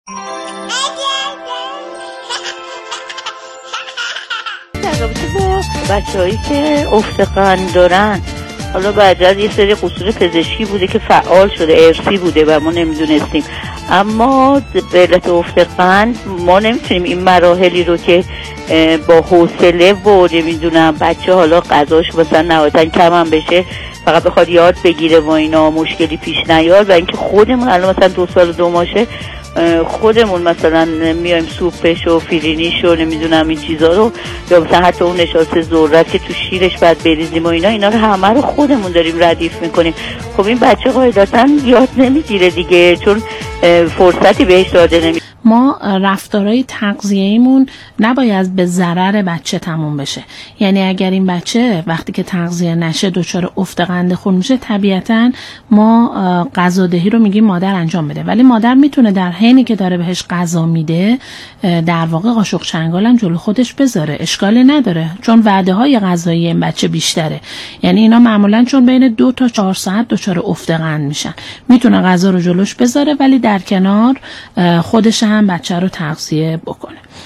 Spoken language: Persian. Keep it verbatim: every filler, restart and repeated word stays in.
در رابطه با بچه‌هایی که افت قند دارن، حالا بعد از یه سری قصور پزشکی بوده که فعال شده، ارثی بوده و ما نمیدونستیم، اما به علت افت قند ما نمیتونیم این مراحلی رو که با حوصله و نمیدونم بچه حالا غذاش مثلا نهایتاً کم هم بشه فقط بخواد یاد بگیره و اینا مشکلی پیش نیاد، و اینکه خودمون الان مثلا دو سال دو ماشه خودمون مثلا میایم سوپش و فیرینیش و نمیدونم این چیزا رو، یا مثلا حتی اون نشاسته ذرت که تو شیرش بعد بریزیم و اینا اینا رو همه رو خودمون داریم ردیف میکنیم. خب این بچه قاعدتا یاد نمیگیره دیگه، چون فرصتی بهش داده نمیشه. ما رفتارهای تغذیه‌ایمون نباید به ضرر بچه تموم بشه. یعنی اگر این بچه وقتی که تغذیه نشه دچار افت قند خون میشه، طبیعتاً ما غذادهی رو میگیم مادر انجام بده، ولی مادر میتونه در حینی که داره بهش غذا میده در واقع قاشق چنگال هم جلو خودش بذاره، اشکالی نداره، چون وعده های غذایی این بچه بیشتره. یعنی اینا معمولاً چون بین دو تا چهار ساعت دچار افت قند میشن، میتونه غذا رو جلوش بذاره ولی در کنار خودش هم بچه رو تغذیه بکنه.